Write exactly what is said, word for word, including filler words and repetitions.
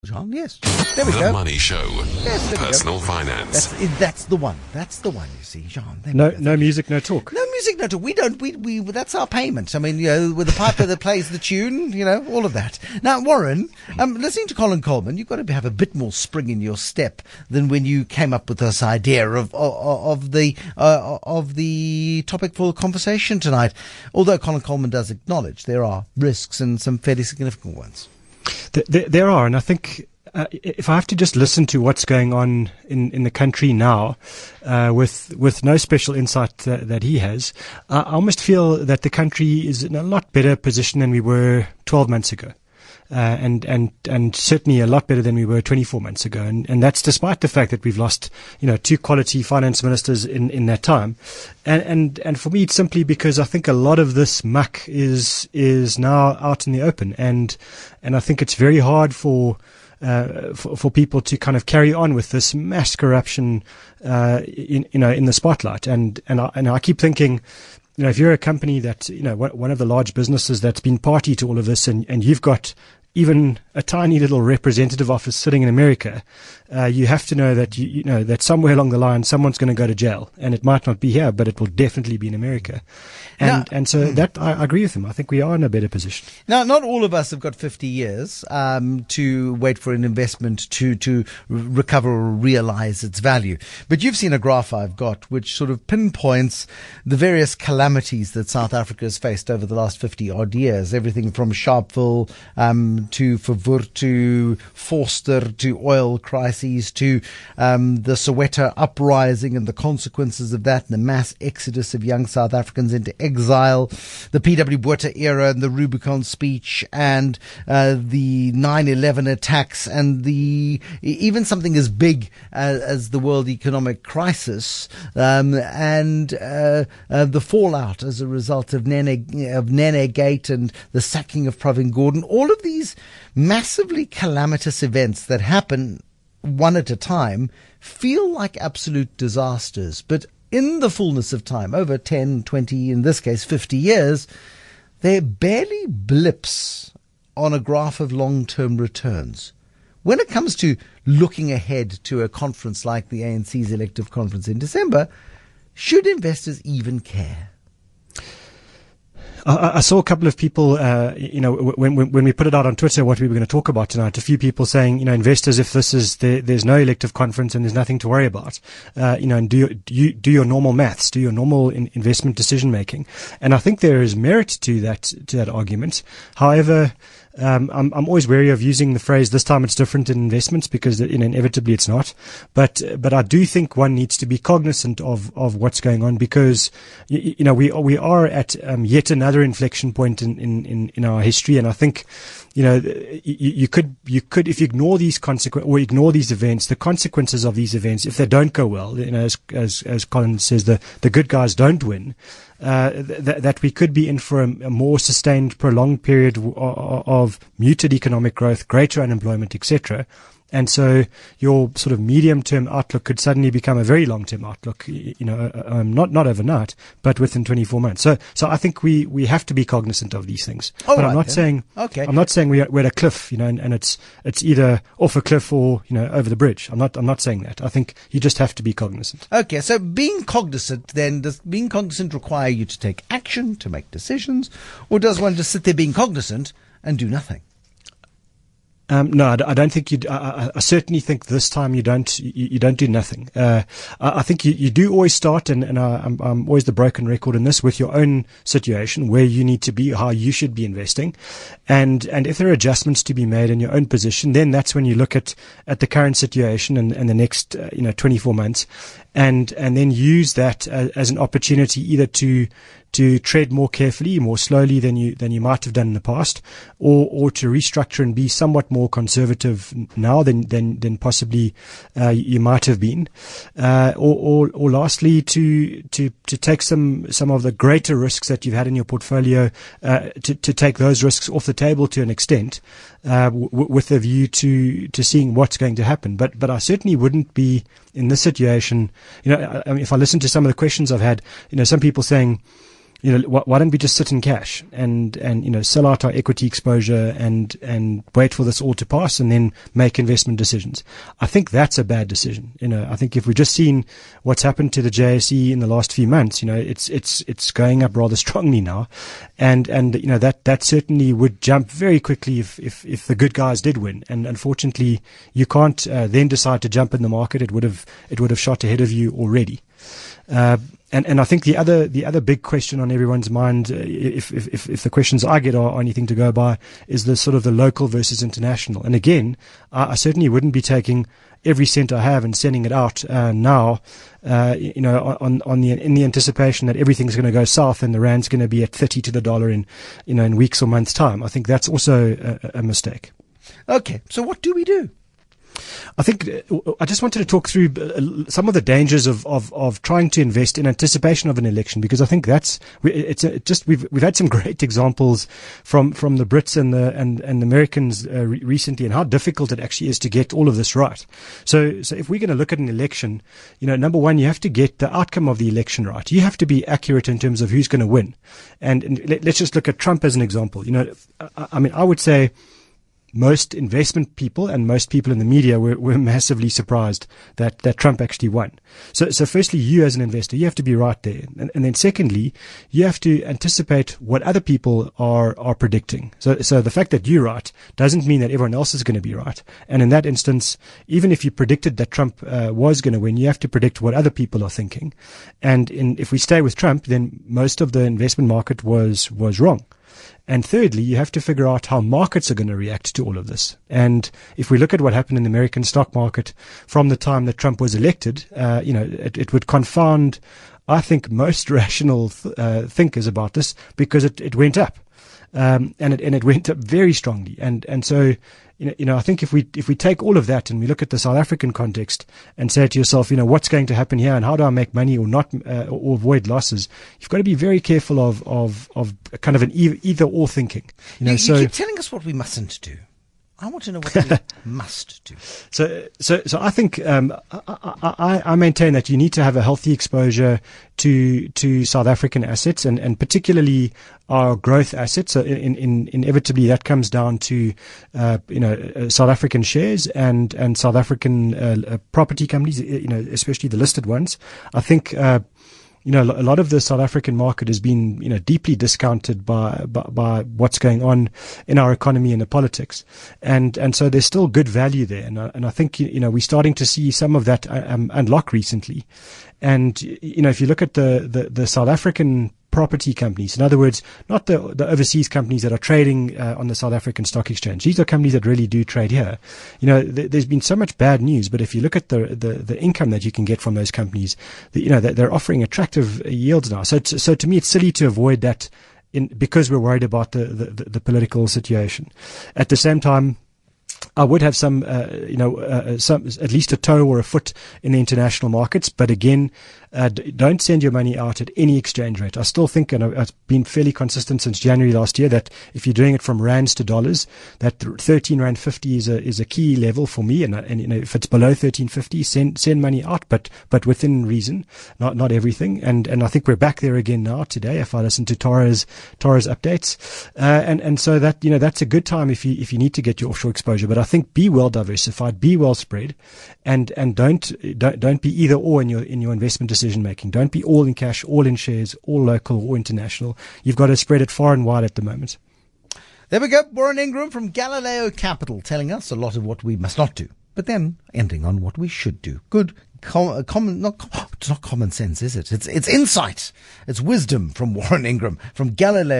John, yes. There we the go. The Money Show. Yes, there Personal we go. finance. That's, it, that's the one. That's the one, you see, John. No, no music, no talk. No music, no talk. We don't, we, we, that's our payment. I mean, you know, with the piper that plays the tune, you know, all of that. Now, Warren, um, listening to Colin Coleman, you've got to have a bit more spring in your step than when you came up with this idea of, of, of the, uh, of the topic for conversation tonight. Although Colin Coleman does acknowledge there are risks and some fairly significant ones. There, there are, and I think uh, if I have to just listen to what's going on in, in the country now, uh, with with no special insight that, that he has, uh, I almost feel that the country is in a lot better position than we were twelve months ago. Uh, and, and, and certainly a lot better than we were twenty-four months ago. And, and that's despite the fact that we've lost, you know, two quality finance ministers in, in that time. And, and, and for me, it's simply because I think a lot of this muck is, is now out in the open. And, and I think it's very hard for, uh, for, for people to kind of carry on with this mass corruption, uh, in, you know, in the spotlight. And, and I, and I keep thinking, you know, if you're a company that, you know, one of the large businesses that's been party to all of this, and, and you've got even a tiny little representative office sitting in America, uh, you have to know that you, you know that somewhere along the line someone's going to go to jail, and it might not be here, but it will definitely be in America. And now, and so hmm. that I, I agree with him. I think we are in a better position. Now, not all of us have got fifty years um, to wait for an investment to to recover or realize its value. But you've seen a graph I've got which sort of pinpoints the various calamities that South Africa has faced over the last fifty odd years. Everything from Sharpeville um, to Verwoerd to Forster to oil crises to um, the Soweto uprising and the consequences of that, and the mass exodus of young South Africans into exile, the P W Botha era and the Rubicon speech, and uh, the nine eleven attacks, and the even something as big as, as the world economic crisis, um, and uh, uh, the fallout as a result of Nene, of Nene Gate and the sacking of Pravin Gordhan. All of these massively calamitous events that happen one at a time feel like absolute disasters, but in the fullness of time, over ten, twenty, in this case fifty years, they're barely blips on a graph of long-term returns. When it comes to looking ahead to a conference like the A N C's elective conference in December, should investors even care? I, I saw a couple of people, uh, you know, when, when when we put it out on Twitter what we were going to talk about tonight, a few people saying, you know, investors, if this is the, there's no elective conference and there's nothing to worry about, uh, you know, and do your, do, you, do your normal maths, do your normal in, investment decision making, and I think there is merit to that to that argument. However, Um, I'm, I'm always wary of using the phrase, this time it's different in investments, because you know, inevitably it's not. But, but I do think one needs to be cognizant of, of what's going on, because, you, you know, we, we are at, um, yet another inflection point in, in, in, in our history. And I think, you know, you, you could, you could, if you ignore these consequences or ignore these events, the consequences of these events, if they don't go well, you know, as, as, as Colin says, the, the good guys don't win. Uh, th- that we could be in for a, a more sustained, prolonged period of, of muted economic growth, greater unemployment, et cetera. And so your sort of medium-term outlook could suddenly become a very long-term outlook, you know, um, not not overnight, but within twenty-four months. So, so I think we, we have to be cognizant of these things. Oh, but right, I'm not then. saying okay. I'm not saying we're, we're at a cliff, you know, and, and it's it's either off a cliff or, you know, over the bridge. I'm not I'm not saying that. I think you just have to be cognizant. Okay, so being cognizant, then, does being cognizant require you to take action, to make decisions, or does one just sit there being cognizant and do nothing? Um, no, I don't think you. I, I certainly think this time you don't. You, you don't do nothing. Uh, I, I think you, you do always start, and, and I, I'm, I'm always the broken record in this, with your own situation, where you need to be, how you should be investing, and and if there are adjustments to be made in your own position, then that's when you look at at the current situation and, and the next uh, you know twenty-four months, and and then use that as, as an opportunity either to. to tread more carefully, more slowly than you than you might have done in the past, or or to restructure and be somewhat more conservative now than than than possibly uh, you might have been, uh, or, or or lastly to to to take some some of the greater risks that you've had in your portfolio, uh, to to take those risks off the table to an extent, uh, w- with a view to to seeing what's going to happen. But but I certainly wouldn't be in this situation. You know, I, I mean, if I listen to some of the questions I've had, you know, some people saying, you know, why, why don't we just sit in cash and, and, you know, sell out our equity exposure and, and wait for this all to pass and then make investment decisions? I think that's a bad decision. You know, I think if we've just seen what's happened to the J S E in the last few months, you know, it's, it's, it's going up rather strongly now. And, and, you know, that, that certainly would jump very quickly if, if, if the good guys did win. And unfortunately, you can't uh, then decide to jump in the market. It would have, it would have shot ahead of you already. Uh, And, and I think the other, the other big question on everyone's mind, uh, if, if, if the questions I get are anything to go by, is the sort of the local versus international. And again, I, I certainly wouldn't be taking every cent I have and sending it out, uh, now, uh, you know, on, on the, in the anticipation that everything's going to go south and the rand's going to be at thirty to the dollar in, you know, in weeks or months' time. I think that's also a, a mistake. Okay. So what do we do? I think uh, I just wanted to talk through uh, some of the dangers of, of, of trying to invest in anticipation of an election, because I think that's it's a, just we've we've had some great examples from, from the Brits and the and, and the Americans uh, re- recently, and how difficult it actually is to get all of this right. So so if we're going to look at an election, you know, number one, you have to get the outcome of the election right. You have to be accurate in terms of who's going to win, and, and let, let's just look at Trump as an example. You know, I, I mean, I would say most investment people and most people in the media were, were massively surprised that, that Trump actually won. So, so firstly, you as an investor, you have to be right there. And, and then secondly, you have to anticipate what other people are, are predicting. So, so the fact that you're right doesn't mean that everyone else is going to be right. And in that instance, even if you predicted that Trump uh, was going to win, you have to predict what other people are thinking. And in, if we stay with Trump, then most of the investment market was, was wrong. And thirdly, you have to figure out how markets are going to react to all of this. And if we look at what happened in the American stock market from the time that Trump was elected, uh, you know, it, it would confound, I think, most rational th- uh, thinkers about this, because it, it went up. Um, and it, and it went up very strongly. And, and so, you know, you know, I think if we, if we take all of that and we look at the South African context and say to yourself, you know, what's going to happen here and how do I make money or not, uh, or avoid losses? You've got to be very careful of, of, of kind of an either or thinking. You know, you, so you keep telling us what we mustn't do. I want to know what we must do. So, so, so I think um, I, I, I maintain that you need to have a healthy exposure to to South African assets, and, and particularly our growth assets. So, in, in, inevitably, that comes down to uh, you know uh, South African shares and and South African uh, uh, property companies. You know, especially the listed ones. I think. Uh, You know, a lot of the South African market has been, you know, deeply discounted by, by, by what's going on in our economy and the politics. And, and so there's still good value there. And, I, and I think, you know, we're starting to see some of that um, unlock recently. And, you know, if you look at the, the, the South African property companies, in other words, not the, the overseas companies that are trading uh, on the South African Stock Exchange. These are companies that really do trade here. You know, th- there's been so much bad news, but if you look at the, the, the income that you can get from those companies, the, you know, they're, they're offering attractive yields now. So, t- so to me, it's silly to avoid that in, because we're worried about the, the, the political situation. At the same time, I would have some, uh, you know, uh, some, at least a toe or a foot in the international markets. But again, uh, d- don't send your money out at any exchange rate. I still think, and I've been fairly consistent since January last year, that if you're doing it from rands to dollars, that thirteen rand fifty is a, is a key level for me. And, and, you know, if it's below thirteen fifty, send, send money out, but, but within reason, not, not everything. And, and I think we're back there again now today, if I listen to Tara's, Tara's updates. Uh, and, and so that, you know, that's a good time if you, if you need to get your offshore exposure. But I think be well diversified, be well spread, and, and don't, don't, don't be either or in your, in your investment decision making. Don't be all in cash, all in shares, all local or international. You've got to spread it far and wide at the moment. There we go. Warren Ingram from Galileo Capital telling us a lot of what we must not do, but then ending on what we should do. Good. Com- common, not, it's not common sense, is it? It's, it's insight. It's wisdom from Warren Ingram from Galileo.